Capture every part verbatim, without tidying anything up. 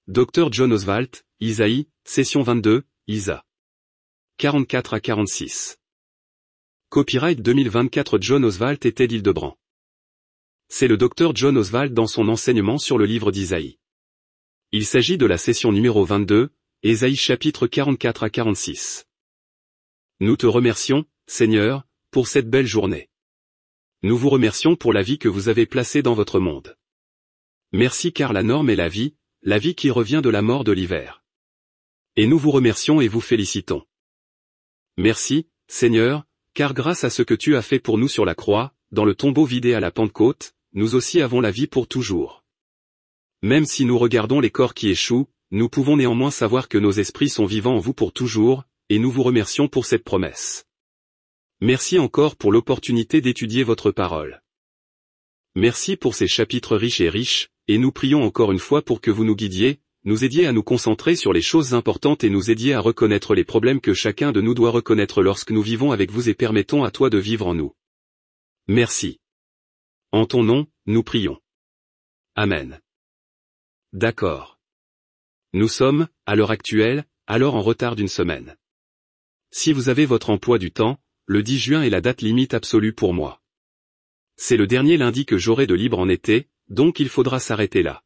Docteur John Oswalt, Isaïe, session vingt-deux, Isa. quarante-quatre à quarante-six. Copyright deux mille vingt-quatre John Oswalt et Ted Hildebrand. C'est le docteur John Oswalt dans son enseignement sur le livre d'Isaïe. Il s'agit de la session numéro vingt-deux, Ésaïe chapitre quarante-quatre à quarante-six. Nous te remercions, Seigneur, pour cette belle journée. Nous vous remercions pour la vie que vous avez placée dans votre monde. Merci car la norme est la vie, la vie qui revient de la mort de l'hiver. Et nous vous remercions et vous félicitons. Merci, Seigneur, car grâce à ce que tu as fait pour nous sur la croix, dans le tombeau vidé à la Pentecôte, nous aussi avons la vie pour toujours. Même si nous regardons les corps qui échouent, nous pouvons néanmoins savoir que nos esprits sont vivants en vous pour toujours, et nous vous remercions pour cette promesse. Merci encore pour l'opportunité d'étudier votre parole. Merci pour ces chapitres riches et riches, et nous prions encore une fois pour que vous nous guidiez, nous aidiez à nous concentrer sur les choses importantes et nous aidiez à reconnaître les problèmes que chacun de nous doit reconnaître lorsque nous vivons avec vous et permettons à toi de vivre en nous. Merci. En ton nom, nous prions. Amen. D'accord. Nous sommes, à l'heure actuelle, alors en retard d'une semaine. Si vous avez votre emploi du temps, le dix juin est la date limite absolue pour moi. C'est le dernier lundi que j'aurai de libre en été, donc il faudra s'arrêter là.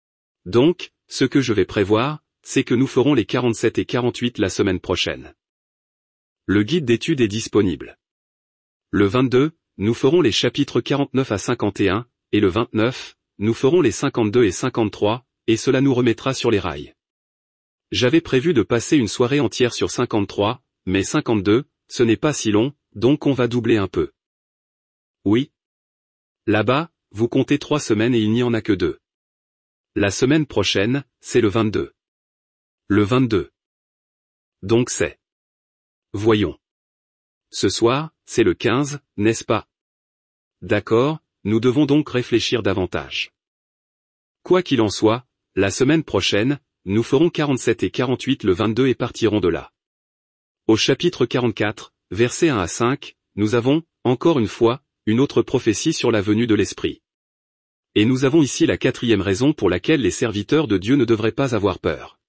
Donc, ce que je vais prévoir, c'est que nous ferons les quarante-sept et quarante-huit la semaine prochaine. Le guide d'études est disponible. Le vingt-deux, nous ferons les chapitres quarante-neuf à cinquante et un, et le vingt-neuf, nous ferons les cinquante-deux et cinquante-trois, et cela nous remettra sur les rails. J'avais prévu de passer une soirée entière sur cinquante-trois, mais cinquante-deux, ce n'est pas si long, donc on va doubler un peu. Oui. Là-bas, vous comptez trois semaines et il n'y en a que deux. La semaine prochaine, c'est le vingt-deux. Le vingt-deux. Donc c'est. Voyons. Ce soir, c'est le quinze, n'est-ce pas? D'accord, nous devons donc réfléchir davantage. Quoi qu'il en soit, la semaine prochaine, nous ferons quarante-sept et quarante-huit le vingt-deux et partirons de là. Au chapitre quarante-quatre, versets un à cinq, nous avons, encore une fois, une autre prophétie sur la venue de l'Esprit. Et nous avons ici la quatrième raison pour laquelle les serviteurs de Dieu ne devraient pas avoir peur.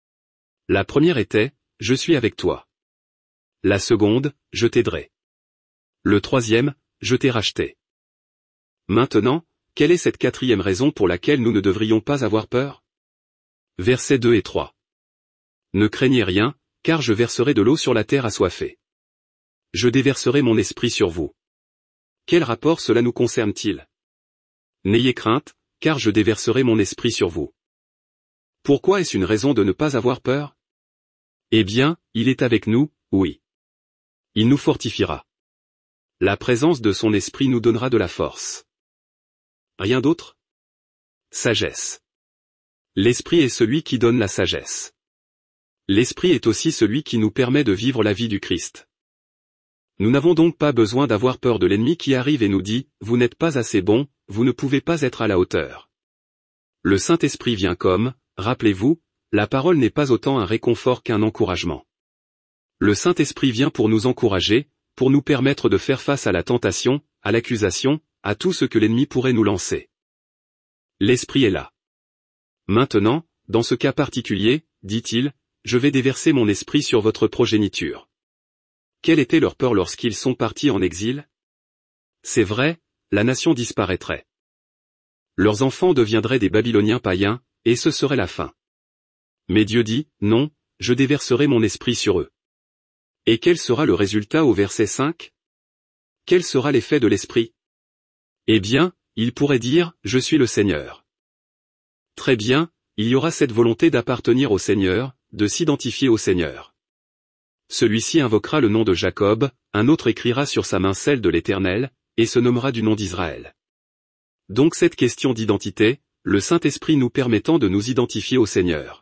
La première était, je suis avec toi. La seconde, je t'aiderai. Le troisième, je t'ai racheté. Maintenant, quelle est cette quatrième raison pour laquelle nous ne devrions pas avoir peur? Versets deux et trois. Ne craignez rien, car je verserai de l'eau sur la terre assoiffée. Je déverserai mon esprit sur vous. Quel rapport cela nous concerne-t-il? N'ayez crainte, car je déverserai mon esprit sur vous. Pourquoi est-ce une raison de ne pas avoir peur? Eh bien, il est avec nous, oui. Il nous fortifiera. La présence de son esprit nous donnera de la force. Rien d'autre? Sagesse. L'esprit est celui qui donne la sagesse. L'esprit est aussi celui qui nous permet de vivre la vie du Christ. Nous n'avons donc pas besoin d'avoir peur de l'ennemi qui arrive et nous dit, vous n'êtes pas assez bon, vous ne pouvez pas être à la hauteur. Le Saint-Esprit vient comme, rappelez-vous, la parole n'est pas autant un réconfort qu'un encouragement. Le Saint-Esprit vient pour nous encourager, pour nous permettre de faire face à la tentation, à l'accusation, à tout ce que l'ennemi pourrait nous lancer. L'Esprit est là. Maintenant, dans ce cas particulier, dit-il, je vais déverser mon esprit sur votre progéniture. Quelle était leur peur lorsqu'ils sont partis en exil? C'est vrai, la nation disparaîtrait. Leurs enfants deviendraient des Babyloniens païens, et ce serait la fin. Mais Dieu dit, non, je déverserai mon esprit sur eux. Et quel sera le résultat au verset cinq? Quel sera l'effet de l'esprit? Eh bien, il pourrait dire, je suis le Seigneur. Très bien, il y aura cette volonté d'appartenir au Seigneur, de s'identifier au Seigneur. Celui-ci invoquera le nom de Jacob, un autre écrira sur sa main celle de l'Éternel, et se nommera du nom d'Israël. Donc cette question d'identité, le Saint-Esprit nous permettant de nous identifier au Seigneur.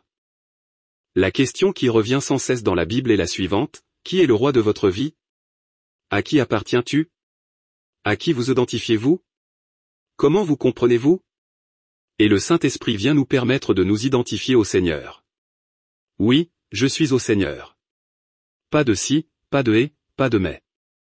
La question qui revient sans cesse dans la Bible est la suivante, qui est le roi de votre vie? À qui appartiens-tu? À qui vous identifiez-vous? Comment vous comprenez-vous? Et le Saint-Esprit vient nous permettre de nous identifier au Seigneur. Oui, je suis au Seigneur. Pas de si, pas de et, pas de mais.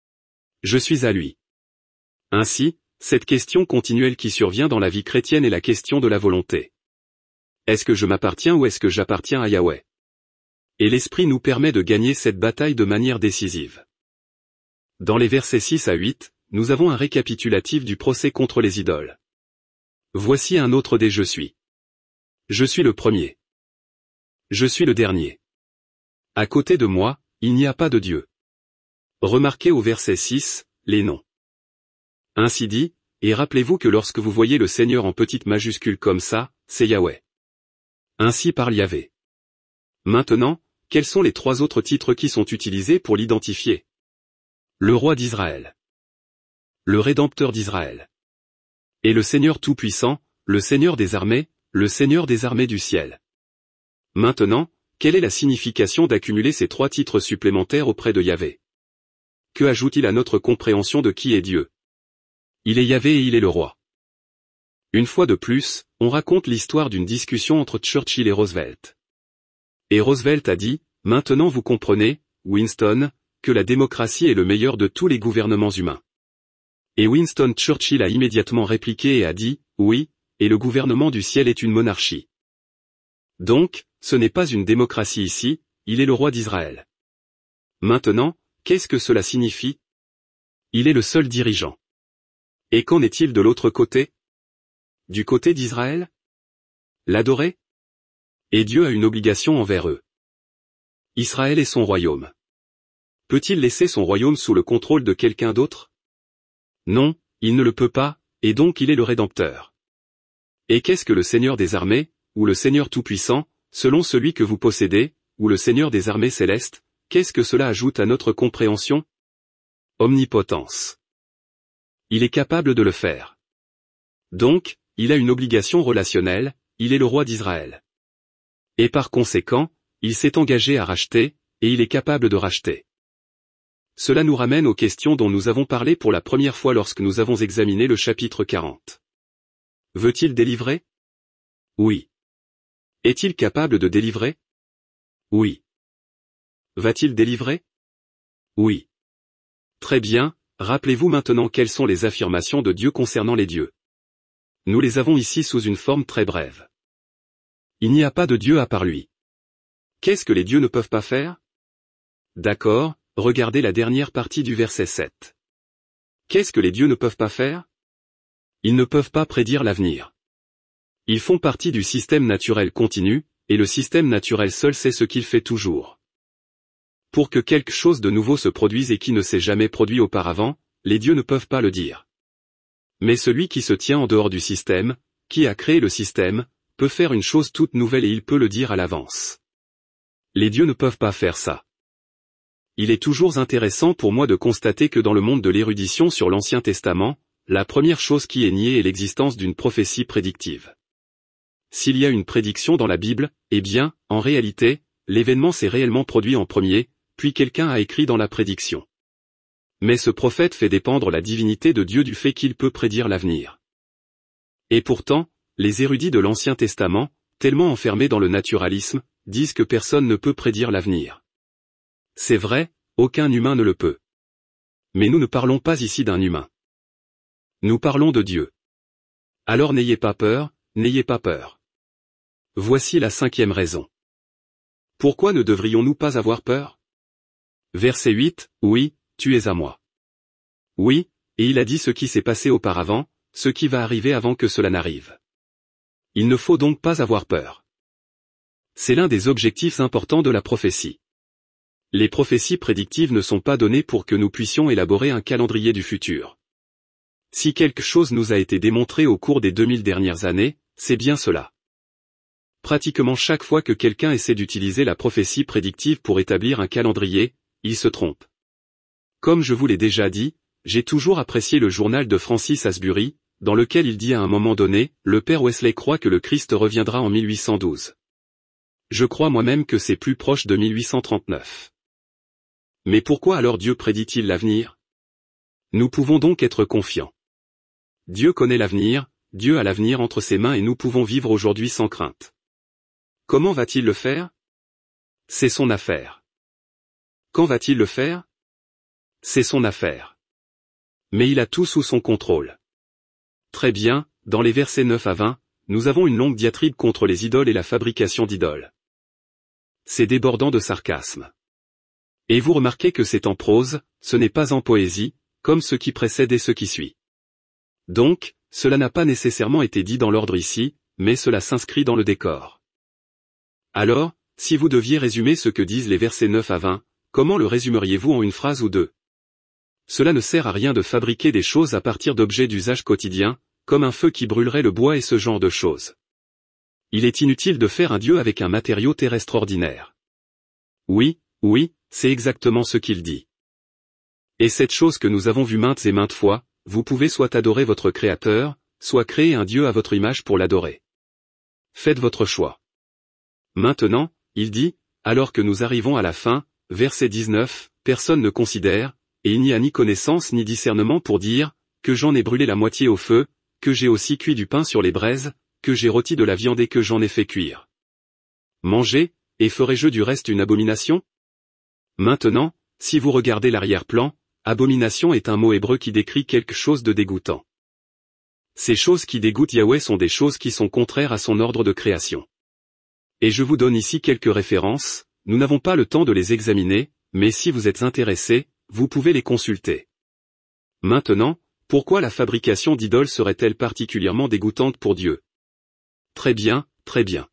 Je suis à lui. Ainsi, cette question continuelle qui survient dans la vie chrétienne est la question de la volonté. Est-ce que je m'appartiens ou est-ce que j'appartiens à Yahweh? Et l'Esprit nous permet de gagner cette bataille de manière décisive. Dans les versets six à huit, nous avons un récapitulatif du procès contre les idoles. Voici un autre des je suis. Je suis le premier. Je suis le dernier. À côté de moi, il n'y a pas de Dieu. Remarquez au verset six, les noms. Ainsi dit, et rappelez-vous que lorsque vous voyez le Seigneur en petite majuscule comme ça, c'est Yahweh. Ainsi parle Yahvé. Maintenant, quels sont les trois autres titres qui sont utilisés pour l'identifier? Le roi d'Israël. Le Rédempteur d'Israël. Et le Seigneur Tout-Puissant, le Seigneur des armées, le Seigneur des armées du ciel. Maintenant, quelle est la signification d'accumuler ces trois titres supplémentaires auprès de Yahvé? Que ajoute-t-il à notre compréhension de qui est Dieu? Il est Yahvé et il est le roi. Une fois de plus, on raconte l'histoire d'une discussion entre Churchill et Roosevelt. Et Roosevelt a dit, « Maintenant vous comprenez, Winston, que la démocratie est le meilleur de tous les gouvernements humains. » Et Winston Churchill a immédiatement répliqué et a dit, « Oui, et le gouvernement du ciel est une monarchie. » Donc, ce n'est pas une démocratie ici, il est le roi d'Israël. Maintenant, qu'est-ce que cela signifie? Il est le seul dirigeant. Et qu'en est-il de l'autre côté? Du côté d'Israël? L'adorer? Et Dieu a une obligation envers eux. Israël est son royaume. Peut-il laisser son royaume sous le contrôle de quelqu'un d'autre? Non, il ne le peut pas, et donc il est le Rédempteur. Et qu'est-ce que le Seigneur des armées, ou le Seigneur Tout-Puissant, selon celui que vous possédez, ou le Seigneur des armées célestes, qu'est-ce que cela ajoute à notre compréhension? Omnipotence. Il est capable de le faire. Donc, il a une obligation relationnelle, il est le roi d'Israël. Et par conséquent, il s'est engagé à racheter, et il est capable de racheter. Cela nous ramène aux questions dont nous avons parlé pour la première fois lorsque nous avons examiné le chapitre quarante. Veut-il délivrer? Oui. Est-il capable de délivrer? Oui. Va-t-il délivrer? Oui. Très bien, rappelez-vous maintenant quelles sont les affirmations de Dieu concernant les dieux. Nous les avons ici sous une forme très brève. Il n'y a pas de Dieu à part lui. Qu'est-ce que les dieux ne peuvent pas faire? D'accord, regardez la dernière partie du verset sept. Qu'est-ce que les dieux ne peuvent pas faire? Ils ne peuvent pas prédire l'avenir. Ils font partie du système naturel continu, et le système naturel seul sait ce qu'il fait toujours. Pour que quelque chose de nouveau se produise et qui ne s'est jamais produit auparavant, les dieux ne peuvent pas le dire. Mais celui qui se tient en dehors du système, qui a créé le système, peut faire une chose toute nouvelle et il peut le dire à l'avance. Les dieux ne peuvent pas faire ça. Il est toujours intéressant pour moi de constater que dans le monde de l'érudition sur l'Ancien Testament, la première chose qui est niée est l'existence d'une prophétie prédictive. S'il y a une prédiction dans la Bible, eh bien, en réalité, l'événement s'est réellement produit en premier, puis quelqu'un a écrit dans la prédiction. Mais ce prophète fait dépendre la divinité de Dieu du fait qu'il peut prédire l'avenir. Et pourtant, les érudits de l'Ancien Testament, tellement enfermés dans le naturalisme, disent que personne ne peut prédire l'avenir. C'est vrai, aucun humain ne le peut. Mais nous ne parlons pas ici d'un humain. Nous parlons de Dieu. Alors n'ayez pas peur, n'ayez pas peur. Voici la cinquième raison. Pourquoi ne devrions-nous pas avoir peur? Verset huit, oui, tu es à moi. Oui, et il a dit ce qui s'est passé auparavant, ce qui va arriver avant que cela n'arrive. Il ne faut donc pas avoir peur. C'est l'un des objectifs importants de la prophétie. Les prophéties prédictives ne sont pas données pour que nous puissions élaborer un calendrier du futur. Si quelque chose nous a été démontré au cours des deux mille dernières années, c'est bien cela. Pratiquement chaque fois que quelqu'un essaie d'utiliser la prophétie prédictive pour établir un calendrier, il se trompe. Comme je vous l'ai déjà dit, j'ai toujours apprécié le journal de Francis Asbury, dans lequel il dit à un moment donné, le père Wesley croit que le Christ reviendra en mille huit cent douze. Je crois moi-même que c'est plus proche de mille huit cent trente-neuf. Mais pourquoi alors Dieu prédit-il l'avenir? Nous pouvons donc être confiants. Dieu connaît l'avenir, Dieu a l'avenir entre ses mains et nous pouvons vivre aujourd'hui sans crainte. Comment va-t-il le faire? C'est son affaire. Quand va-t-il le faire? C'est son affaire. Mais il a tout sous son contrôle. Très bien, dans les versets neuf à vingt, nous avons une longue diatribe contre les idoles et la fabrication d'idoles. C'est débordant de sarcasme. Et vous remarquez que c'est en prose, ce n'est pas en poésie, comme ce qui précède et ce qui suit. Donc, cela n'a pas nécessairement été dit dans l'ordre ici, mais cela s'inscrit dans le décor. Alors, si vous deviez résumer ce que disent les versets neuf à vingt, comment le résumeriez-vous en une phrase ou deux? Cela ne sert à rien de fabriquer des choses à partir d'objets d'usage quotidien, comme un feu qui brûlerait le bois et ce genre de choses. Il est inutile de faire un Dieu avec un matériau terrestre ordinaire. Oui, oui, c'est exactement ce qu'il dit. Et cette chose que nous avons vue maintes et maintes fois, vous pouvez soit adorer votre Créateur, soit créer un Dieu à votre image pour l'adorer. Faites votre choix. Maintenant, il dit, alors que nous arrivons à la fin, verset dix-neuf, personne ne considère, et il n'y a ni connaissance ni discernement pour dire, que j'en ai brûlé la moitié au feu, que j'ai aussi cuit du pain sur les braises, que j'ai rôti de la viande et que j'en ai fait cuire. Mangez, et ferai-je du reste une abomination? Maintenant, si vous regardez l'arrière-plan, abomination est un mot hébreu qui décrit quelque chose de dégoûtant. Ces choses qui dégoûtent Yahweh sont des choses qui sont contraires à son ordre de création. Et je vous donne ici quelques références, nous n'avons pas le temps de les examiner, mais si vous êtes intéressés, vous pouvez les consulter. Maintenant, pourquoi la fabrication d'idoles serait-elle particulièrement dégoûtante pour Dieu? Très bien, très bien.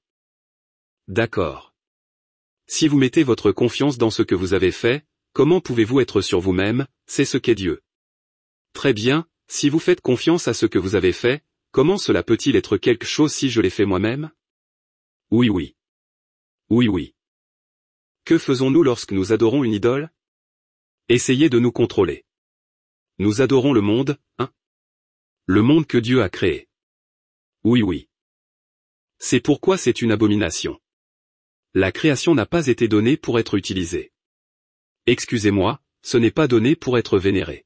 D'accord. Si vous mettez votre confiance dans ce que vous avez fait, comment pouvez-vous être sur vous-même, c'est ce qu'est Dieu? Très bien, si vous faites confiance à ce que vous avez fait, comment cela peut-il être quelque chose si je l'ai fait moi-même? Oui oui. Oui oui. Que faisons-nous lorsque nous adorons une idole? Essayez de nous contrôler. Nous adorons le monde, hein? Le monde que Dieu a créé. Oui oui. C'est pourquoi c'est une abomination. La création n'a pas été donnée pour être utilisée. Excusez-moi, ce n'est pas donné pour être vénéré.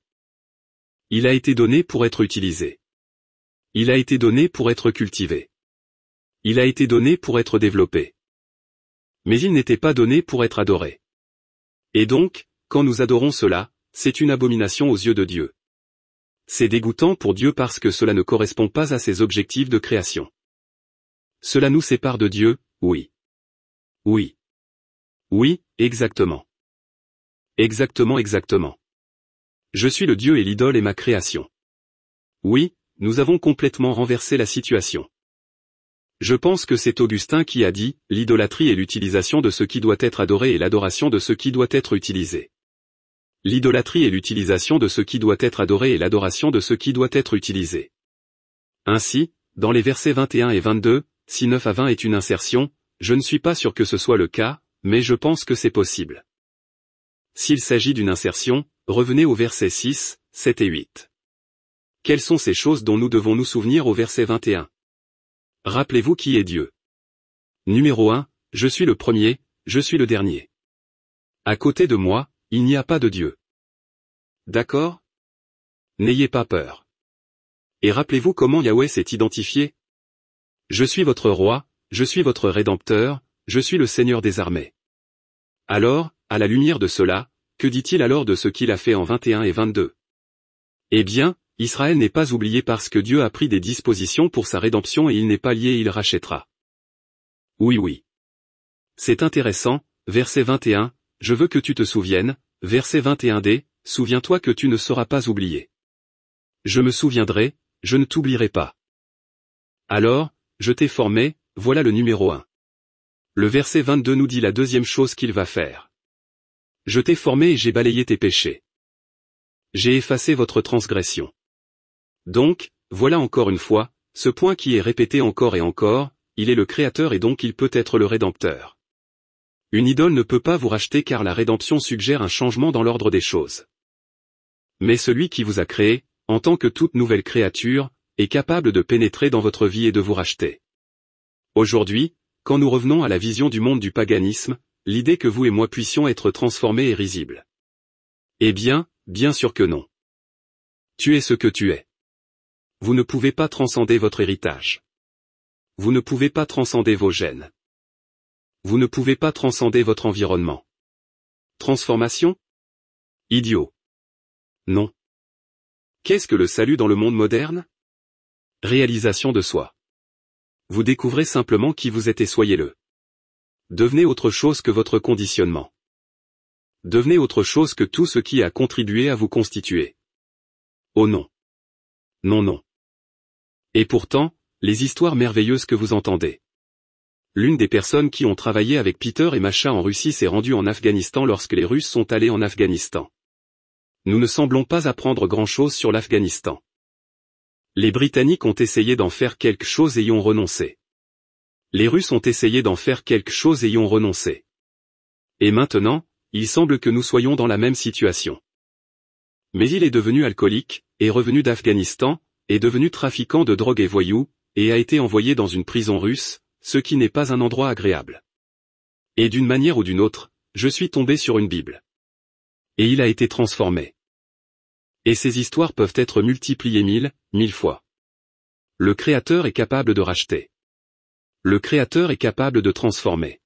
Il a été donné pour être utilisé. Il a été donné pour être cultivé. Il a été donné pour être développé. Mais il n'était pas donné pour être adoré. Et donc, quand nous adorons cela, c'est une abomination aux yeux de Dieu. C'est dégoûtant pour Dieu parce que cela ne correspond pas à ses objectifs de création. Cela nous sépare de Dieu, oui. Oui. Oui, exactement. Exactement exactement. Je suis le Dieu et l'idole est ma création. Oui, nous avons complètement renversé la situation. Je pense que c'est Augustin qui a dit, l'idolâtrie est l'utilisation de ce qui doit être adoré et l'adoration de ce qui doit être utilisé. L'idolâtrie est l'utilisation de ce qui doit être adoré et l'adoration de ce qui doit être utilisé. Ainsi, dans les versets vingt et un et vingt-deux, si neuf à vingt est une insertion, je ne suis pas sûr que ce soit le cas, mais je pense que c'est possible. S'il s'agit d'une insertion, revenez aux versets six, sept et huit. Quelles sont ces choses dont nous devons nous souvenir au verset vingt et un? Rappelez-vous qui est Dieu. Numéro un, je suis le premier, je suis le dernier. À côté de moi, il n'y a pas de Dieu. D'accord? N'ayez pas peur. Et rappelez-vous comment Yahweh s'est identifié? Je suis votre roi, je suis votre rédempteur, je suis le Seigneur des armées. Alors, à la lumière de cela, que dit-il alors de ce qu'il a fait en vingt et un et vingt-deux? Eh bien, Israël n'est pas oublié parce que Dieu a pris des dispositions pour sa rédemption et il n'est pas lié et il rachètera. Oui oui. C'est intéressant, verset vingt et un, je veux que tu te souviennes, verset vingt et un d, souviens-toi que tu ne seras pas oublié. Je me souviendrai, je ne t'oublierai pas. Alors, je t'ai formé, voilà le numéro un. Le verset vingt-deux nous dit la deuxième chose qu'il va faire. Je t'ai formé et j'ai balayé tes péchés. J'ai effacé votre transgression. Donc, voilà encore une fois, ce point qui est répété encore et encore, il est le Créateur et donc il peut être le Rédempteur. Une idole ne peut pas vous racheter car la rédemption suggère un changement dans l'ordre des choses. Mais celui qui vous a créé, en tant que toute nouvelle créature, est capable de pénétrer dans votre vie et de vous racheter. Aujourd'hui, quand nous revenons à la vision du monde du paganisme, l'idée que vous et moi puissions être transformés est risible. Eh bien, bien sûr que non. Tu es ce que tu es. Vous ne pouvez pas transcender votre héritage. Vous ne pouvez pas transcender vos gènes. Vous ne pouvez pas transcender votre environnement. Transformation? Idiot. Non. Qu'est-ce que le salut dans le monde moderne? Réalisation de soi. Vous découvrez simplement qui vous êtes et soyez-le. Devenez autre chose que votre conditionnement. Devenez autre chose que tout ce qui a contribué à vous constituer. Oh non. Non non. Et pourtant, les histoires merveilleuses que vous entendez. L'une des personnes qui ont travaillé avec Peter et Masha en Russie s'est rendue en Afghanistan lorsque les Russes sont allés en Afghanistan. Nous ne semblons pas apprendre grand-chose sur l'Afghanistan. Les Britanniques ont essayé d'en faire quelque chose et y ont renoncé. Les Russes ont essayé d'en faire quelque chose et y ont renoncé. Et maintenant, il semble que nous soyons dans la même situation. Mais il est devenu alcoolique, est revenu d'Afghanistan, est devenu trafiquant de drogue et voyou, et a été envoyé dans une prison russe, ce qui n'est pas un endroit agréable. Et d'une manière ou d'une autre, je suis tombé sur une Bible. Et il a été transformé. Et ces histoires peuvent être multipliées mille, mille fois. Le Créateur est capable de racheter. Le Créateur est capable de transformer.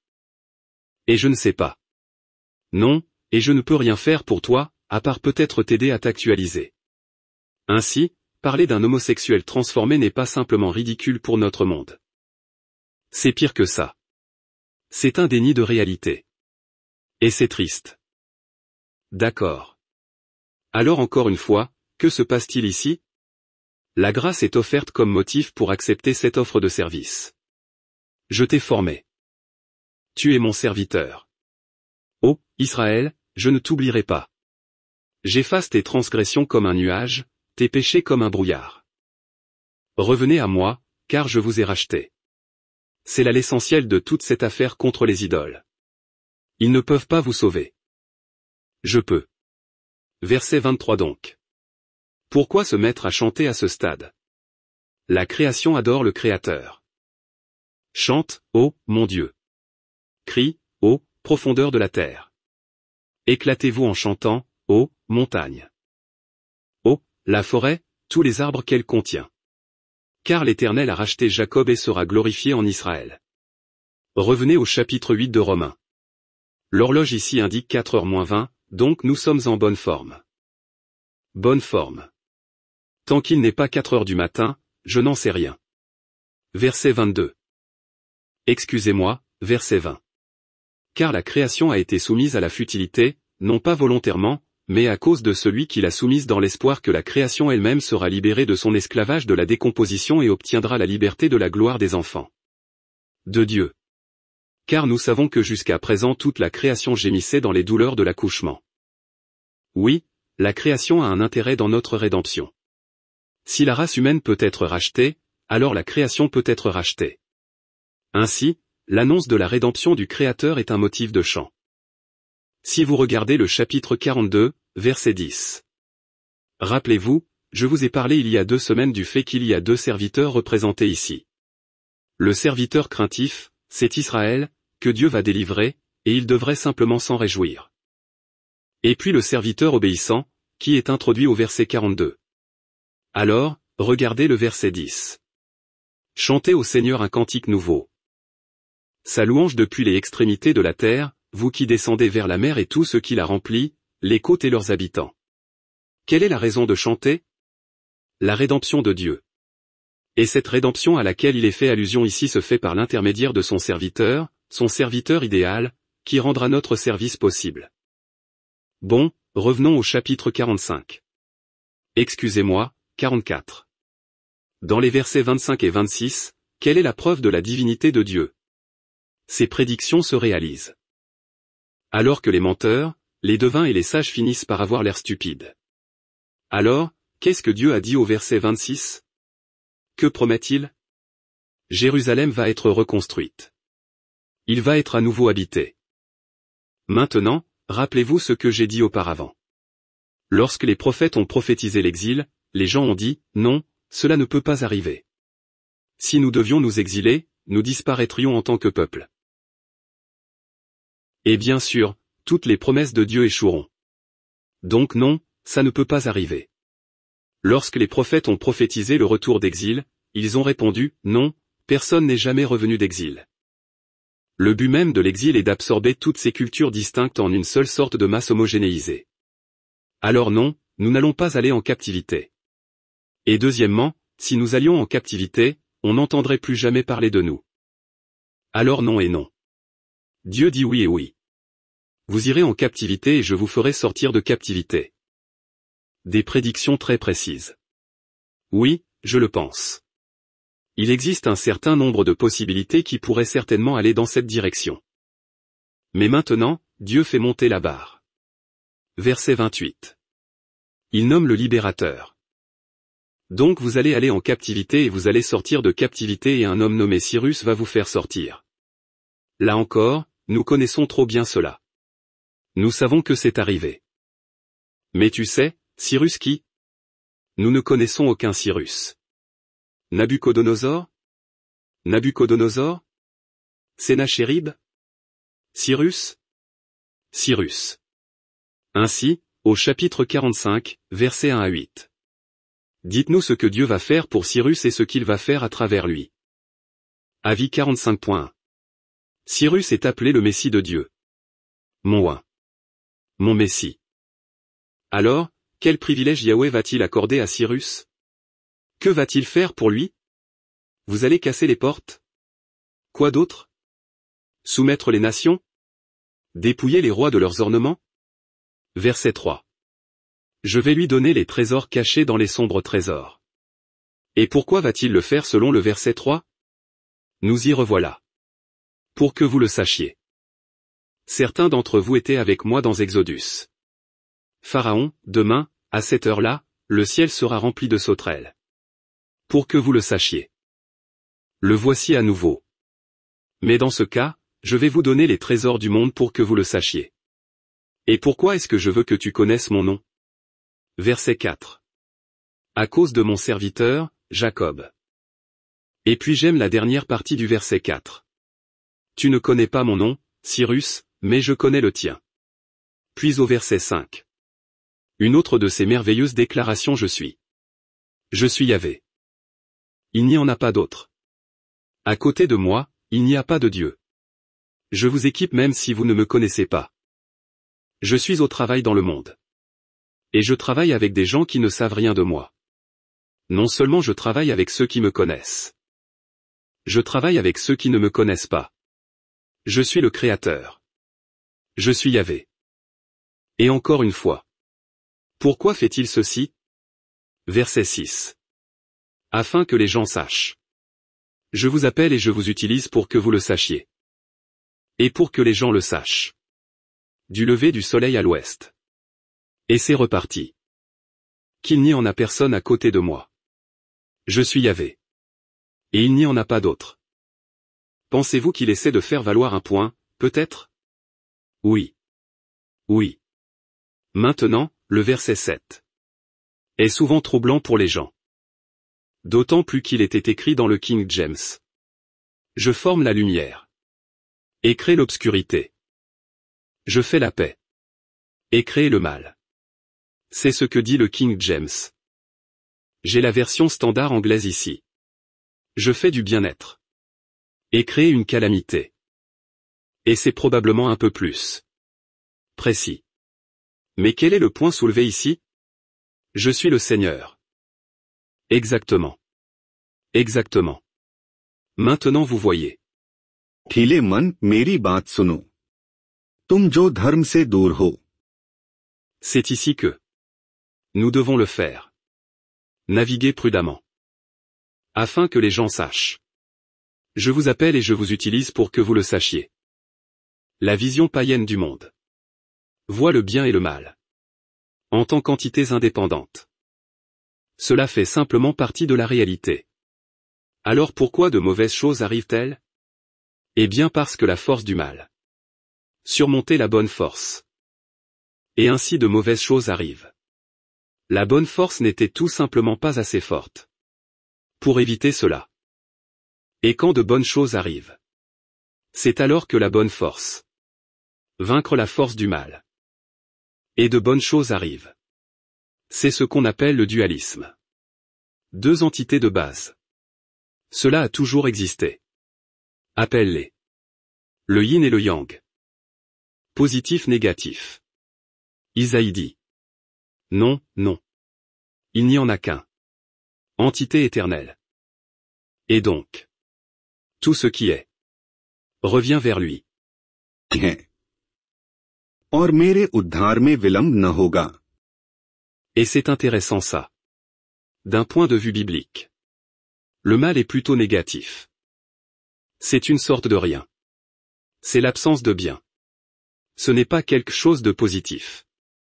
Et je ne sais pas. Non, et je ne peux rien faire pour toi, à part peut-être t'aider à t'actualiser. Ainsi, parler d'un homosexuel transformé n'est pas simplement ridicule pour notre monde. C'est pire que ça. C'est un déni de réalité. Et c'est triste. D'accord. Alors encore une fois, que se passe-t-il ici? La grâce est offerte comme motif pour accepter cette offre de service. Je t'ai formé. Tu es mon serviteur. Ô Israël, je ne t'oublierai pas. J'efface tes transgressions comme un nuage, tes péchés comme un brouillard. Revenez à moi, car je vous ai racheté. C'est là l'essentiel de toute cette affaire contre les idoles. Ils ne peuvent pas vous sauver. Je peux. Verset vingt-trois donc. Pourquoi se mettre à chanter à ce stade? La création adore le Créateur. Chante, ô, mon Dieu. Crie, ô, profondeur de la terre. Éclatez-vous en chantant, ô, montagne. Ô, la forêt, tous les arbres qu'elle contient. Car l'Éternel a racheté Jacob et sera glorifié en Israël. Revenez au chapitre huit de Romains. L'horloge ici indique quatre heures moins vingt, donc nous sommes en bonne forme. Bonne forme. Tant qu'il n'est pas quatre heures du matin, je n'en sais rien. Verset vingt-deux. Excusez-moi, verset vingt. Car la création a été soumise à la futilité, non pas volontairement, mais à cause de celui qui l'a soumise dans l'espoir que la création elle-même sera libérée de son esclavage de la décomposition et obtiendra la liberté de la gloire des enfants de Dieu. Car nous savons que jusqu'à présent toute la création gémissait dans les douleurs de l'accouchement. Oui, la création a un intérêt dans notre rédemption. Si la race humaine peut être rachetée, alors la création peut être rachetée. Ainsi, l'annonce de la rédemption du Créateur est un motif de chant. Si vous regardez le chapitre quarante-deux, verset dix. Rappelez-vous, je vous ai parlé il y a deux semaines du fait qu'il y a deux serviteurs représentés ici. Le serviteur craintif, c'est Israël, que Dieu va délivrer, et il devrait simplement s'en réjouir. Et puis le serviteur obéissant, qui est introduit au verset quarante-deux. Alors, regardez le verset dix. Chantez au Seigneur un cantique nouveau. Sa louange depuis les extrémités de la terre, vous qui descendez vers la mer et tout ce qui la remplit, les côtes et leurs habitants. Quelle est la raison de chanter? La rédemption de Dieu. Et cette rédemption à laquelle il est fait allusion ici se fait par l'intermédiaire de son serviteur, son serviteur idéal, qui rendra notre service possible. Bon, revenons au chapitre quarante-cinq. Excusez-moi, quarante-quatre. Dans les versets vingt-cinq et vingt-six, quelle est la preuve de la divinité de Dieu? Ces prédictions se réalisent. Alors que les menteurs, les devins et les sages finissent par avoir l'air stupides. Alors, qu'est-ce que Dieu a dit au verset vingt-six? Que promet-il? Jérusalem va être reconstruite. Il va être à nouveau habité. Maintenant, rappelez-vous ce que j'ai dit auparavant. Lorsque les prophètes ont prophétisé l'exil, les gens ont dit, non, cela ne peut pas arriver. Si nous devions nous exiler, nous disparaîtrions en tant que peuple. Et bien sûr, toutes les promesses de Dieu échoueront. Donc non, ça ne peut pas arriver. Lorsque les prophètes ont prophétisé le retour d'exil, ils ont répondu, non, personne n'est jamais revenu d'exil. Le but même de l'exil est d'absorber toutes ces cultures distinctes en une seule sorte de masse homogénéisée. Alors non, nous n'allons pas aller en captivité. Et deuxièmement, si nous allions en captivité, on n'entendrait plus jamais parler de nous. Alors non et non. Dieu dit oui et oui. Vous irez en captivité et je vous ferai sortir de captivité. Des prédictions très précises. Oui, je le pense. Il existe un certain nombre de possibilités qui pourraient certainement aller dans cette direction. Mais maintenant, Dieu fait monter la barre. Verset vingt-huit. Il nomme le libérateur. Donc vous allez aller en captivité et vous allez sortir de captivité et un homme nommé Cyrus va vous faire sortir. Là encore, nous connaissons trop bien cela. Nous savons que c'est arrivé. Mais tu sais, Cyrus qui? Nous ne connaissons aucun Cyrus. Nabuchodonosor? Nabuchodonosor? Sénachérib? Cyrus? Cyrus. Ainsi, au chapitre quarante-cinq, versets un à huit. Dites-nous ce que Dieu va faire pour Cyrus et ce qu'il va faire à travers lui. Avis quarante-cinq point un. Cyrus est appelé le Messie de Dieu. Mon un. Mon Messie. Alors, quel privilège Yahweh va-t-il accorder à Cyrus? Que va-t-il faire pour lui? Vous allez casser les portes? Quoi d'autre? Soumettre les nations? Dépouiller les rois de leurs ornements? Verset trois. Je vais lui donner les trésors cachés dans les sombres trésors. Et pourquoi va-t-il le faire selon le verset trois? Nous y revoilà. Pour que vous le sachiez. Certains d'entre vous étaient avec moi dans Exodus. Pharaon, demain, à cette heure-là, le ciel sera rempli de sauterelles. Pour que vous le sachiez. Le voici à nouveau. Mais dans ce cas, je vais vous donner les trésors du monde pour que vous le sachiez. Et pourquoi est-ce que je veux que tu connaisses mon nom? Verset quatre. À cause de mon serviteur, Jacob. Et puis j'aime la dernière partie du verset quatre. Tu ne connais pas mon nom, Cyrus, mais je connais le tien. Puis au verset cinq. Une autre de ces merveilleuses déclarations je suis. Je suis Yahvé. Il n'y en a pas d'autre. À côté de moi, il n'y a pas de Dieu. Je vous équipe même si vous ne me connaissez pas. Je suis au travail dans le monde. Et je travaille avec des gens qui ne savent rien de moi. Non seulement je travaille avec ceux qui me connaissent. Je travaille avec ceux qui ne me connaissent pas. Je suis le Créateur. Je suis Yahvé. Et encore une fois. Pourquoi fait-il ceci? Verset six. Afin que les gens sachent. Je vous appelle et je vous utilise pour que vous le sachiez. Et pour que les gens le sachent. Du lever du soleil à l'ouest. Et c'est reparti. Qu'il n'y en a personne à côté de moi. Je suis Yahvé. Et il n'y en a pas d'autre. Pensez-vous qu'il essaie de faire valoir un point, peut-être? Oui. Oui. Maintenant, le verset sept. Est souvent troublant pour les gens. D'autant plus qu'il était écrit dans le King James. Je forme la lumière. Et crée l'obscurité. Je fais la paix. Et crée le mal. C'est ce que dit le King James. J'ai la version standard anglaise ici. Je fais du bien-être. Et crée une calamité. Et c'est probablement un peu plus précis. Mais quel est le point soulevé ici? Je suis le Seigneur. Exactement. Exactement. Maintenant vous voyez. ढीले मन मेरी बात सुनो तुम जो धर्म से दूर हो. C'est ici que nous devons le faire. Naviguer prudemment. Afin que les gens sachent. Je vous appelle et je vous utilise pour que vous le sachiez. La vision païenne du monde. Voit le bien et le mal. En tant qu'entités indépendantes. Cela fait simplement partie de la réalité. Alors pourquoi de mauvaises choses arrivent-elles? Eh bien parce que la force du mal. Surmonter la bonne force. Et ainsi de mauvaises choses arrivent. La bonne force n'était tout simplement pas assez forte. Pour éviter cela. Et quand de bonnes choses arrivent. C'est alors que la bonne force. Vaincre la force du mal. Et de bonnes choses arrivent. C'est ce qu'on appelle le dualisme. Deux entités de base. Cela a toujours existé. Appelle-les. Le yin et le yang. Positif-négatif. Isaïe dit. Non, non. Il n'y en a qu'un. Entité éternelle. Et donc, tout ce qui est revient vers lui. है और मेरे उद्धार में विलंब न होगा. Et c'est intéressant ça. D'un point de vue biblique, le mal est plutôt négatif. C'est une sorte de rien. C'est l'absence de bien. Ce n'est pas quelque chose de positif.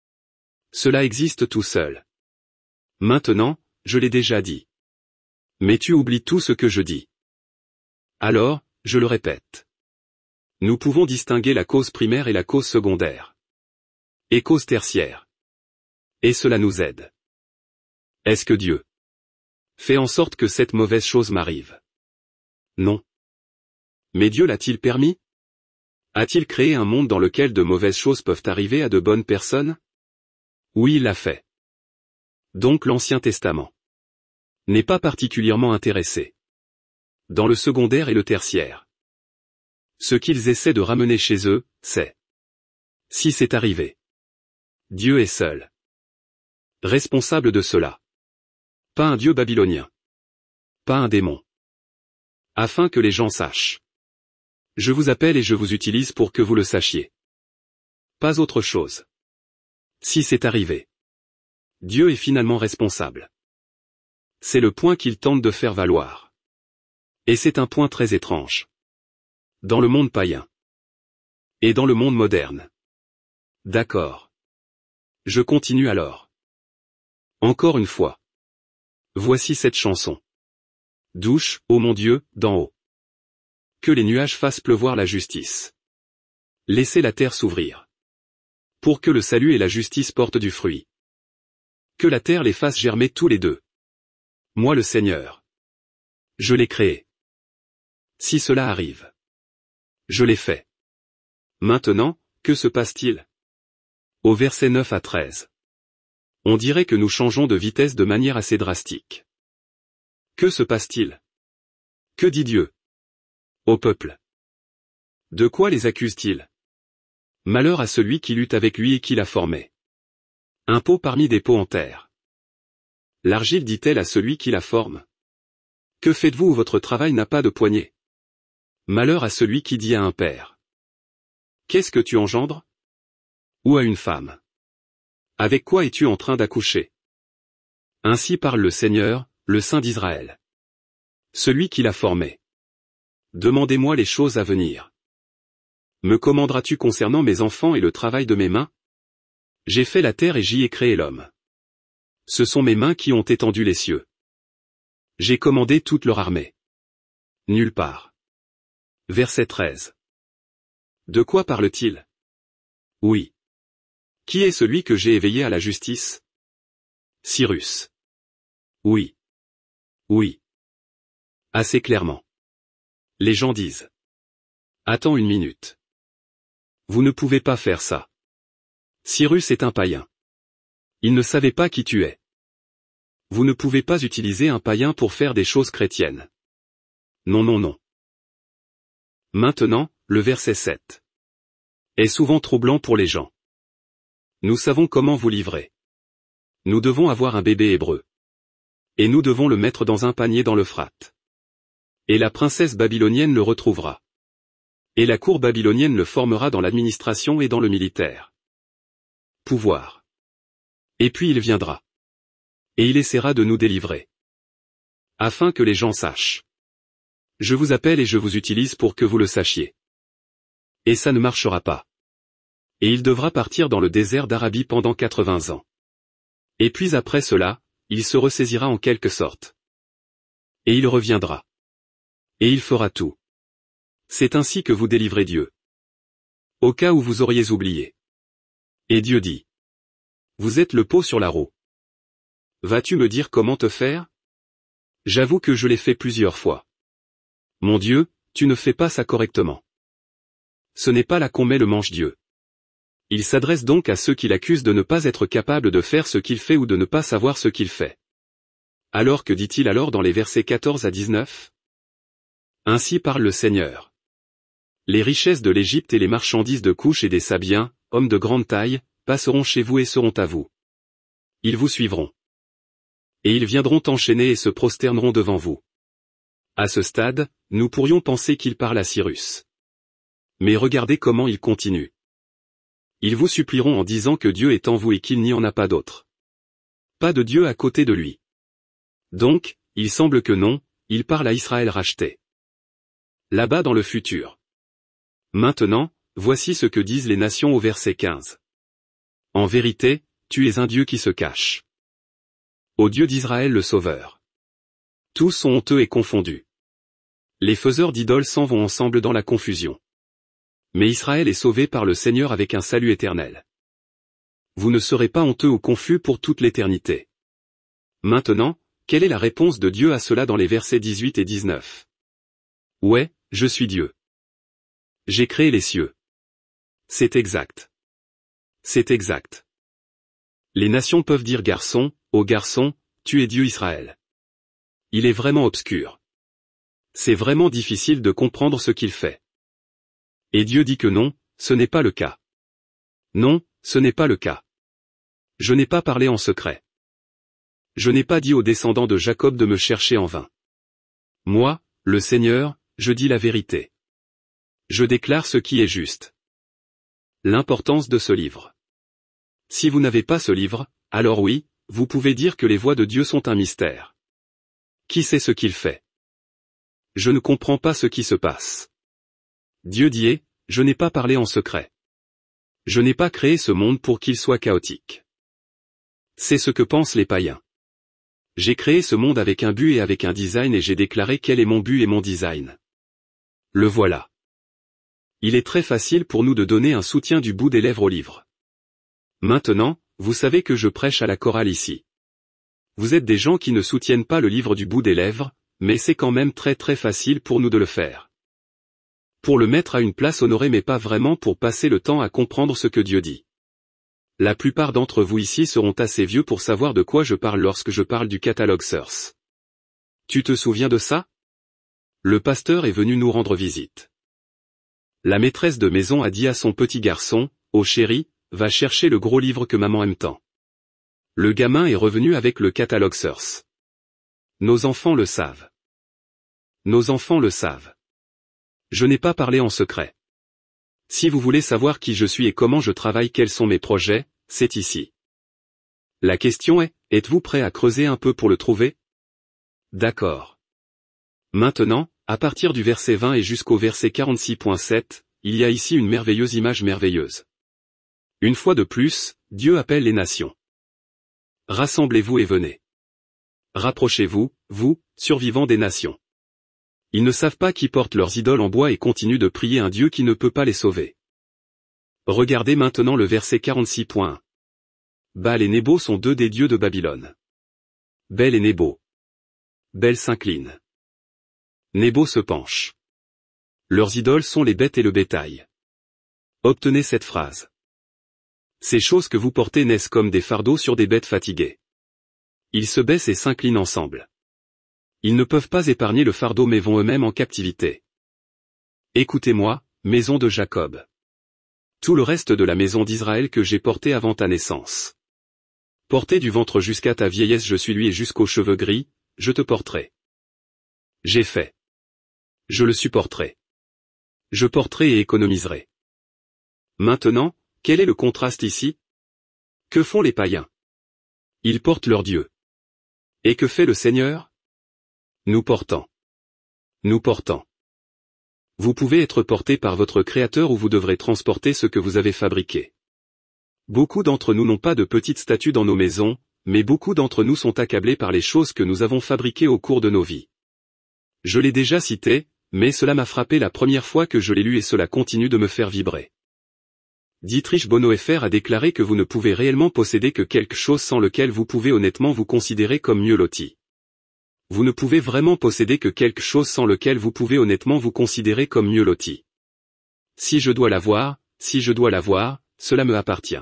Cela existe tout seul. Maintenant, je l'ai déjà dit. Mais tu oublies tout ce que je dis. Alors, je le répète. Nous pouvons distinguer la cause primaire et la cause secondaire. Et cause tertiaire. Et cela nous aide. Est-ce que Dieu fait en sorte que cette mauvaise chose m'arrive? Non. Mais Dieu l'a-t-il permis? A-t-il créé un monde dans lequel de mauvaises choses peuvent arriver à de bonnes personnes? Oui, il l'a fait. Donc l'Ancien Testament n'est pas particulièrement intéressé dans le secondaire et le tertiaire. Ce qu'ils essaient de ramener chez eux, c'est si c'est arrivé. Dieu est seul responsable de cela. Pas un dieu babylonien. Pas un démon. Afin que les gens sachent. Je vous appelle et je vous utilise pour que vous le sachiez. Pas autre chose. Si c'est arrivé. Dieu est finalement responsable. C'est le point qu'il tente de faire valoir. Et c'est un point très étrange. Dans le monde païen. Et dans le monde moderne. D'accord. Je continue alors. Encore une fois. Voici cette chanson. Douche, ô mon Dieu, d'en haut. Que les nuages fassent pleuvoir la justice. Laissez la terre s'ouvrir. Pour que le salut et la justice portent du fruit. Que la terre les fasse germer tous les deux. Moi le Seigneur. Je l'ai créé. Si cela arrive. Je l'ai fait. Maintenant, que se passe-t-il? Au verset neuf à treize. On dirait que nous changeons de vitesse de manière assez drastique. Que se passe-t-il? Que dit Dieu au peuple? De quoi les accuse-t-il? Malheur à celui qui lutte avec lui et qui l'a formé. Un pot parmi des pots en terre. L'argile dit-elle à celui qui la forme. Que faites-vous où votre travail n'a pas de poignée? Malheur à celui qui dit à un père. Qu'est-ce que tu engendres? Ou à une femme. Avec quoi es-tu en train d'accoucher? Ainsi parle le Seigneur, le Saint d'Israël. Celui qui l'a formé. Demandez-moi les choses à venir. Me commanderas-tu concernant mes enfants et le travail de mes mains? J'ai fait la terre et j'y ai créé l'homme. Ce sont mes mains qui ont étendu les cieux. J'ai commandé toute leur armée. Nulle part. Verset treize. De quoi parle-t-il? Oui. Qui est celui que j'ai éveillé à la justice? Cyrus. Oui. Oui. Assez clairement. Les gens disent. Attends une minute. Vous ne pouvez pas faire ça. Cyrus est un païen. Il ne savait pas qui tu es. Vous ne pouvez pas utiliser un païen pour faire des choses chrétiennes. Non non non. Maintenant, le verset sept. Est souvent troublant pour les gens. Nous savons comment vous livrer. Nous devons avoir un bébé hébreu. Et nous devons le mettre dans un panier dans l'Euphrate. Et la princesse babylonienne le retrouvera. Et la cour babylonienne le formera dans l'administration et dans le militaire. Pouvoir. Et puis il viendra. Et il essaiera de nous délivrer. Afin que les gens sachent. Je vous appelle et je vous utilise pour que vous le sachiez. Et ça ne marchera pas. Et il devra partir dans le désert d'Arabie pendant quatre-vingts ans. Et puis après cela, il se ressaisira en quelque sorte. Et il reviendra. Et il fera tout. C'est ainsi que vous délivrez Dieu. Au cas où vous auriez oublié. Et Dieu dit. Vous êtes le pot sur la roue. Vas-tu me dire comment te faire? J'avoue que je l'ai fait plusieurs fois. Mon Dieu, tu ne fais pas ça correctement. Ce n'est pas là qu'on met le manche-Dieu. Il s'adresse donc à ceux qui l'accusent de ne pas être capables de faire ce qu'il fait ou de ne pas savoir ce qu'il fait. Alors que dit-il alors dans les versets quatorze à dix-neuf? Ainsi parle le Seigneur. Les richesses de l'Égypte et les marchandises de Couche et des Sabiens, hommes de grande taille, passeront chez vous et seront à vous. Ils vous suivront. Et ils viendront enchaîner et se prosterneront devant vous. À ce stade, nous pourrions penser qu'il parle à Cyrus. Mais regardez comment il continue. Ils vous supplieront en disant que Dieu est en vous et qu'il n'y en a pas d'autre. Pas de Dieu à côté de lui. Donc, il semble que non, il parle à Israël racheté. Là-bas dans le futur. Maintenant, voici ce que disent les nations au verset quinze. En vérité, tu es un Dieu qui se cache. Ô Dieu d'Israël le Sauveur. Tous sont honteux et confondus. Les faiseurs d'idoles s'en vont ensemble dans la confusion. Mais Israël est sauvé par le Seigneur avec un salut éternel. Vous ne serez pas honteux ou confus pour toute l'éternité. Maintenant, quelle est la réponse de Dieu à cela dans les versets dix-huit et dix-neuf? Ouais, je suis Dieu. J'ai créé les cieux. C'est exact. C'est exact. Les nations peuvent dire garçon, ô garçon, tu es Dieu Israël. Il est vraiment obscur. C'est vraiment difficile de comprendre ce qu'il fait. Et Dieu dit que non, ce n'est pas le cas. Non, ce n'est pas le cas. Je n'ai pas parlé en secret. Je n'ai pas dit aux descendants de Jacob de me chercher en vain. Moi, le Seigneur, je dis la vérité. Je déclare ce qui est juste. L'importance de ce livre. Si vous n'avez pas ce livre, alors oui, vous pouvez dire que les voies de Dieu sont un mystère. Qui sait ce qu'il fait? Je ne comprends pas ce qui se passe. Dieu dit, je n'ai pas parlé en secret. Je n'ai pas créé ce monde pour qu'il soit chaotique. C'est ce que pensent les païens. J'ai créé ce monde avec un but et avec un design et j'ai déclaré quel est mon but et mon design. Le voilà. Il est très facile pour nous de donner un soutien du bout des lèvres au livre. Maintenant, vous savez que je prêche à la chorale ici. Vous êtes des gens qui ne soutiennent pas le livre du bout des lèvres, mais c'est quand même très très facile pour nous de le faire. Pour le mettre à une place honorée mais pas vraiment pour passer le temps à comprendre ce que Dieu dit. La plupart d'entre vous ici seront assez vieux pour savoir de quoi je parle lorsque je parle du catalogue Source. Tu te souviens de ça? Le pasteur est venu nous rendre visite. La maîtresse de maison a dit à son petit garçon, « Oh chéri, va chercher le gros livre que maman aime tant. » Le gamin est revenu avec le catalogue Source. Nos enfants le savent. Nos enfants le savent. Je n'ai pas parlé en secret. Si vous voulez savoir qui je suis et comment je travaille, quels sont mes projets, c'est ici. La question est, êtes-vous prêt à creuser un peu pour le trouver? D'accord. Maintenant, à partir du verset vingt et jusqu'au verset quarante-six point sept, il y a ici une merveilleuse image merveilleuse. Une fois de plus, Dieu appelle les nations. Rassemblez-vous et venez. Rapprochez-vous, vous, survivants des nations. Ils ne savent pas qui portent leurs idoles en bois et continuent de prier un Dieu qui ne peut pas les sauver. Regardez maintenant le verset quarante-six point un. Baal et Nébo sont deux des dieux de Babylone. Bel et Nébo. Bel s'incline. Nébo se penche. Leurs idoles sont les bêtes et le bétail. Obtenez cette phrase. Ces choses que vous portez naissent comme des fardeaux sur des bêtes fatiguées. Ils se baissent et s'inclinent ensemble. Ils ne peuvent pas épargner le fardeau mais vont eux-mêmes en captivité. Écoutez-moi, maison de Jacob. Tout le reste de la maison d'Israël que j'ai porté avant ta naissance. Porté du ventre jusqu'à ta vieillesse je suis lui et jusqu'aux cheveux gris, je te porterai. J'ai fait. Je le supporterai. Je porterai et économiserai. Maintenant, quel est le contraste ici? Que font les païens? Ils portent leur Dieu. Et que fait le Seigneur? Nous portons. Nous portons. Vous pouvez être porté par votre Créateur ou vous devrez transporter ce que vous avez fabriqué. Beaucoup d'entre nous n'ont pas de petites statues dans nos maisons, mais beaucoup d'entre nous sont accablés par les choses que nous avons fabriquées au cours de nos vies. Je l'ai déjà cité, mais cela m'a frappé la première fois que je l'ai lu et cela continue de me faire vibrer. Dietrich Bonhoeffer a déclaré que vous ne pouvez réellement posséder que quelque chose sans lequel vous pouvez honnêtement vous considérer comme mieux loti. Vous ne pouvez vraiment posséder que quelque chose sans lequel vous pouvez honnêtement vous considérer comme mieux loti. Si je dois l'avoir, si je dois l'avoir, cela me appartient.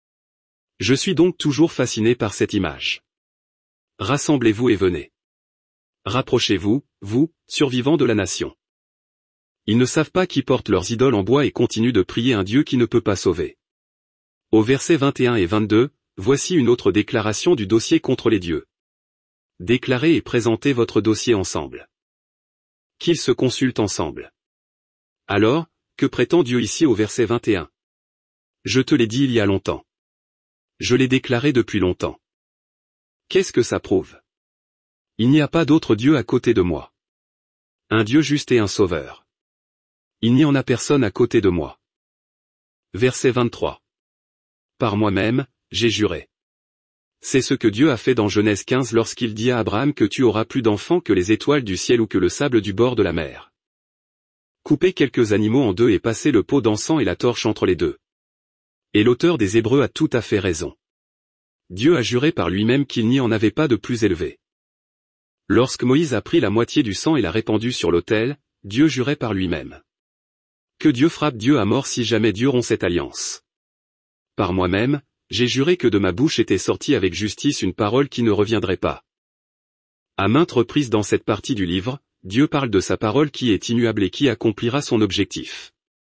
Je suis donc toujours fasciné par cette image. Rassemblez-vous et venez. Rapprochez-vous, vous, survivants de la nation. Ils ne savent pas qui portent leurs idoles en bois et continuent de prier un Dieu qui ne peut pas sauver. Au verset vingt et un et vingt-deux, voici une autre déclaration du dossier contre les dieux. Déclarez et présentez votre dossier ensemble. Qu'ils se consultent ensemble. Alors, que prétend Dieu ici au verset vingt et un? Je te l'ai dit il y a longtemps. Je l'ai déclaré depuis longtemps. Qu'est-ce que ça prouve? Il n'y a pas d'autre Dieu à côté de moi. Un Dieu juste et un sauveur. Il n'y en a personne à côté de moi. Verset vingt-trois. Par moi-même, j'ai juré. C'est ce que Dieu a fait dans Genèse quinze lorsqu'il dit à Abraham que tu auras plus d'enfants que les étoiles du ciel ou que le sable du bord de la mer. Coupez quelques animaux en deux et passez le pot d'encens et la torche entre les deux. Et l'auteur des Hébreux a tout à fait raison. Dieu a juré par lui-même qu'il n'y en avait pas de plus élevé. Lorsque Moïse a pris la moitié du sang et l'a répandu sur l'autel, Dieu jurait par lui-même. Que Dieu frappe Dieu à mort si jamais Dieu rompt cette alliance. Par moi-même, j'ai juré que de ma bouche était sortie avec justice une parole qui ne reviendrait pas. À maintes reprises dans cette partie du livre, Dieu parle de sa parole qui est immuable et qui accomplira son objectif.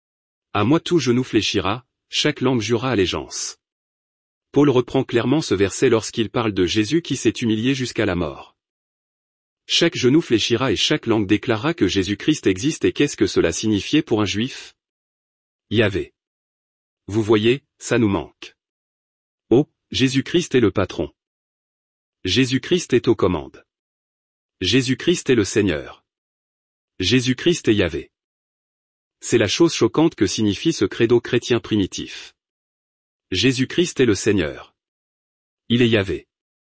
À moi tout genou fléchira, chaque langue jurera allégeance. Paul reprend clairement ce verset lorsqu'il parle de Jésus qui s'est humilié jusqu'à la mort. Chaque genou fléchira et chaque langue déclarera que Jésus-Christ existe et qu'est-ce que cela signifiait pour un juif? Yahvé. Vous voyez, ça nous manque. Oh, Jésus-Christ est le patron. Jésus-Christ est aux commandes. Jésus-Christ est le Seigneur. Jésus-Christ est Yahvé. C'est la chose choquante que signifie ce credo chrétien primitif. Jésus-Christ est le Seigneur. Il est Yahvé.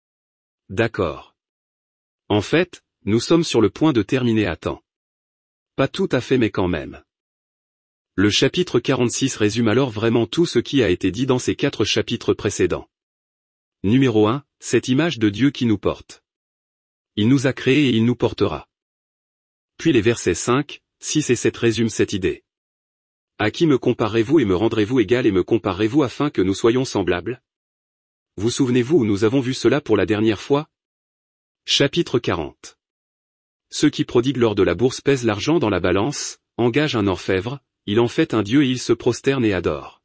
D'accord. En fait, nous sommes sur le point de terminer à temps. Pas tout à fait mais quand même. Le chapitre quarante-six résume alors vraiment tout ce qui a été dit dans ces quatre chapitres précédents. Numéro un, cette image de Dieu qui nous porte. Il nous a créés et il nous portera. Puis les versets cinq, six et sept résument cette idée. À qui me comparerez-vous et me rendrez-vous égal et me comparerez-vous afin que nous soyons semblables? Vous souvenez-vous où nous avons vu cela pour la dernière fois? Chapitre quarante. Ceux qui prodiguent lors de la bourse pèsent l'argent dans la balance, engagent un orfèvre, il en fait un dieu et ils se prosternent et adorent.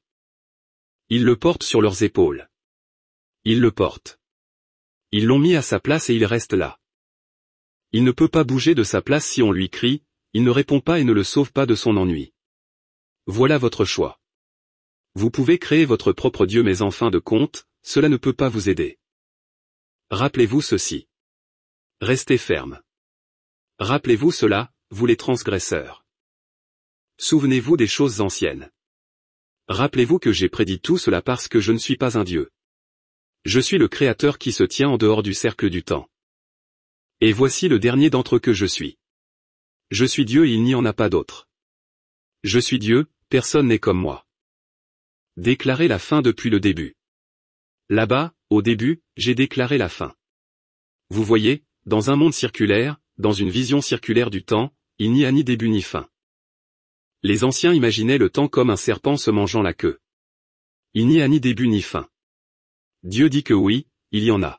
Ils le portent sur leurs épaules. Ils le portent. Ils l'ont mis à sa place et il reste là. Il ne peut pas bouger de sa place si on lui crie, il ne répond pas et ne le sauve pas de son ennui. Voilà votre choix. Vous pouvez créer votre propre Dieu mais en fin de compte, cela ne peut pas vous aider. Rappelez-vous ceci. Restez ferme. Rappelez-vous cela, vous les transgresseurs. Souvenez-vous des choses anciennes. Rappelez-vous que j'ai prédit tout cela parce que je ne suis pas un Dieu. Je suis le Créateur qui se tient en dehors du cercle du temps. Et voici le dernier d'entre eux que je suis. Je suis Dieu et il n'y en a pas d'autre. Je suis Dieu, personne n'est comme moi. Déclarez la fin depuis le début. Là-bas, au début, j'ai déclaré la fin. Vous voyez, dans un monde circulaire, dans une vision circulaire du temps, il n'y a ni début ni fin. Les anciens imaginaient le temps comme un serpent se mangeant la queue. Il n'y a ni début ni fin. Dieu dit que oui, il y en a.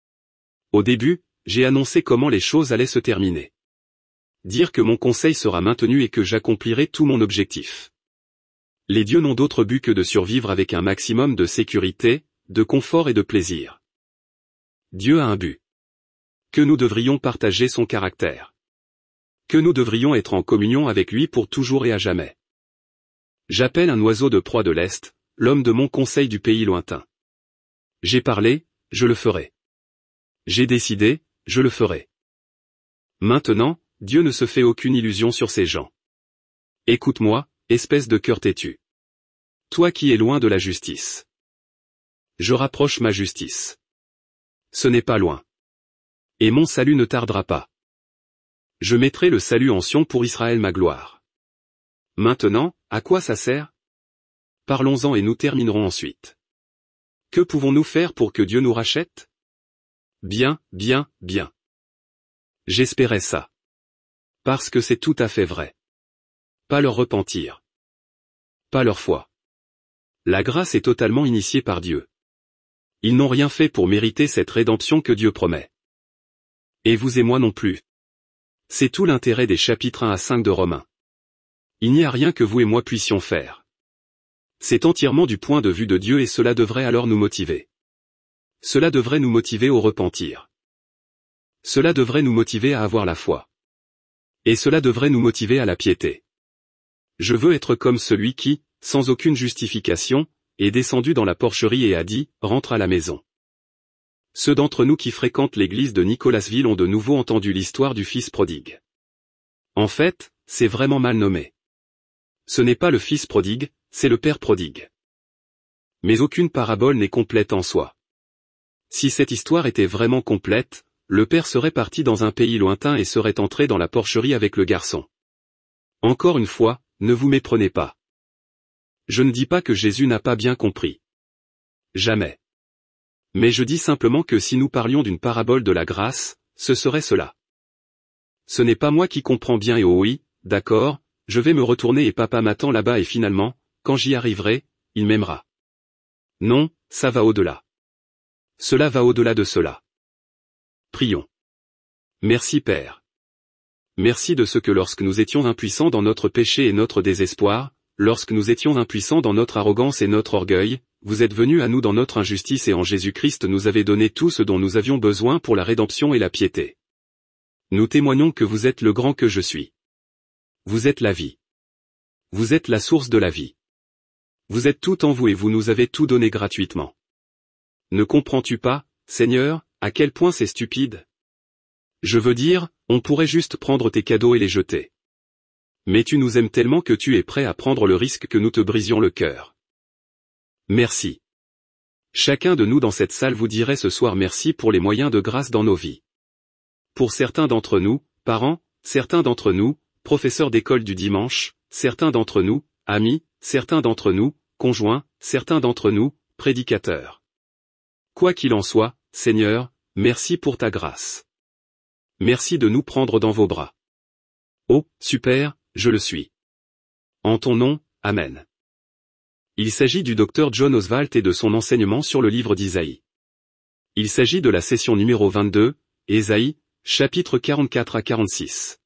Au début, j'ai annoncé comment les choses allaient se terminer. Dire que mon conseil sera maintenu et que j'accomplirai tout mon objectif. Les dieux n'ont d'autre but que de survivre avec un maximum de sécurité, de confort et de plaisir. Dieu a un but. Que nous devrions partager son caractère. Que nous devrions être en communion avec lui pour toujours et à jamais. J'appelle un oiseau de proie de l'Est, l'homme de mon conseil du pays lointain. J'ai parlé, je le ferai. J'ai décidé, je le ferai. Maintenant, Dieu ne se fait aucune illusion sur ces gens. Écoute-moi, espèce de cœur têtu. Toi qui es loin de la justice. Je rapproche ma justice. Ce n'est pas loin. Et mon salut ne tardera pas. Je mettrai le salut en Sion pour Israël ma gloire. Maintenant, à quoi ça sert? Parlons-en et nous terminerons ensuite. Que pouvons-nous faire pour que Dieu nous rachète? Bien, bien, bien. J'espérais ça. Parce que c'est tout à fait vrai. Pas leur repentir. Pas leur foi. La grâce est totalement initiée par Dieu. Ils n'ont rien fait pour mériter cette rédemption que Dieu promet. Et vous et moi non plus. C'est tout l'intérêt des chapitres un à cinq de Romains. Il n'y a rien que vous et moi puissions faire. C'est entièrement du point de vue de Dieu et cela devrait alors nous motiver. Cela devrait nous motiver au repentir. Cela devrait nous motiver à avoir la foi. Et cela devrait nous motiver à la piété. Je veux être comme celui qui, sans aucune justification, est descendu dans la porcherie et a dit, rentre à la maison. Ceux d'entre nous qui fréquentent l'église de Nicolasville ont de nouveau entendu l'histoire du fils prodigue. En fait, c'est vraiment mal nommé. Ce n'est pas le fils prodigue, c'est le père prodigue. Mais aucune parabole n'est complète en soi. Si cette histoire était vraiment complète, le père serait parti dans un pays lointain et serait entré dans la porcherie avec le garçon. Encore une fois, ne vous méprenez pas. Je ne dis pas que Jésus n'a pas bien compris. Jamais. Mais je dis simplement que si nous parlions d'une parabole de la grâce, ce serait cela. Ce n'est pas moi qui comprends bien et oh oui, d'accord, je vais me retourner et papa m'attend là-bas et finalement, quand j'y arriverai, il m'aimera. Non, ça va au-delà. Cela va au-delà de cela. Prions. Merci Père. Merci de ce que lorsque nous étions impuissants dans notre péché et notre désespoir, lorsque nous étions impuissants dans notre arrogance et notre orgueil, vous êtes venus à nous dans notre injustice et en Jésus-Christ nous avez donné tout ce dont nous avions besoin pour la rédemption et la piété. Nous témoignons que vous êtes le grand que je suis. Vous êtes la vie. Vous êtes la source de la vie. Vous êtes tout en vous et vous nous avez tout donné gratuitement. Ne comprends-tu pas, Seigneur, à quel point c'est stupide? Je veux dire, on pourrait juste prendre tes cadeaux et les jeter. Mais tu nous aimes tellement que tu es prêt à prendre le risque que nous te brisions le cœur. Merci. Chacun de nous dans cette salle vous dirait ce soir merci pour les moyens de grâce dans nos vies. Pour certains d'entre nous, parents, certains d'entre nous, professeurs d'école du dimanche, certains d'entre nous, amis, certains d'entre nous, conjoints, certains d'entre nous, prédicateurs. Quoi qu'il en soit, Seigneur, merci pour ta grâce. Merci de nous prendre dans vos bras. Oh, super, je le suis. En ton nom, Amen. Il s'agit du docteur John Oswalt et de son enseignement sur le livre d'Isaïe. Il s'agit de la session numéro vingt-deux, Ésaïe, chapitres quarante-quatre à quarante-six.